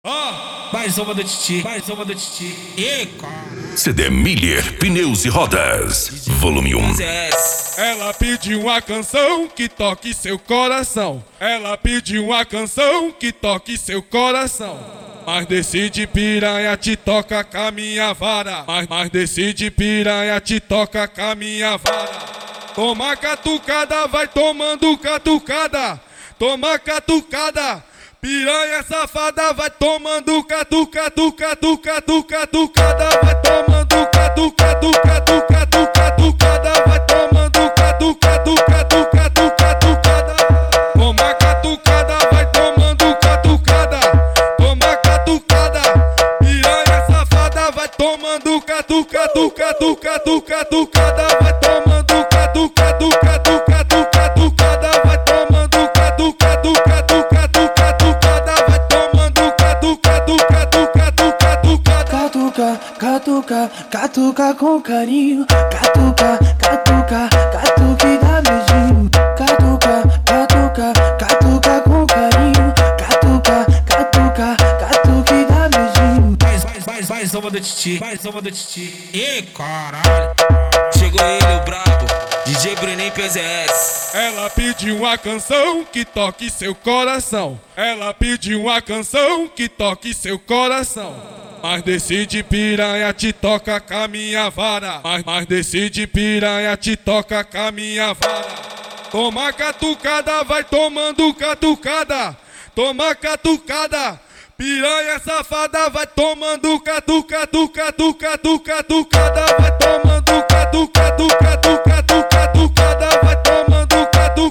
Mais uma do Titi, mais uma do Titi. E cara. CD Miller Pneus e Rodas, volume 1. Ela pediu uma canção que toque seu coração. Ela pediu uma canção que toque seu coração. Mas decide piranha, te toca com a minha vara. Mas decide piranha, te toca com a minha vara. Toma catucada, vai tomando catucada. Toma catucada. Piranha safada, vai tomando catucada, vai tomando catucada, vai tomando catucada. Toma catucada, vai tomando catucada. Toma catucada. Piranha safada, vai tomando catucada, vai tomando catucada, vai tomando catuca com carinho, catuca e dá beijinho, catuca com carinho, catuca e dá beijinho. Mais uma do Titi, mais uma do Titi. E caralho. Chegou ele, o brabo, DJ Bruninho PZS. Ela pediu uma canção que toque seu coração. Ela pediu uma canção que toque seu coração. Mas decide piranha, te toca com a minha vara. Mas decide piranha, te toca com a minha vara. Toma catucada, vai tomando catucada. Toma catucada. Piranha safada, vai tomando catucada, vai tomando catucada, vai tomando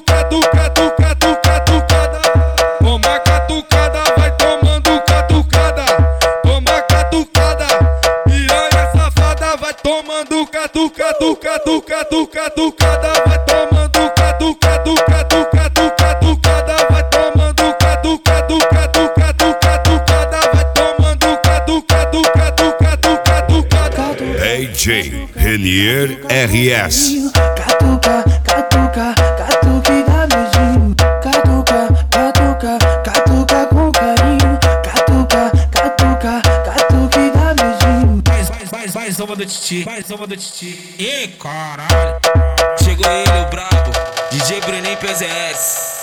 catucada. Toma catucada, vai tomando catucada. Toma catucada. Piranha safada, vai tomando catucada, vai tomando catucada, vai tomando DJ Renier RS. Catuca e dá beijinho, catuca com carinho, catuca e dá beijinho. Mais uma do Titi, mais uma do Titi. E caralho. Chegou ele, o brabo, DJ Bruninho PZS.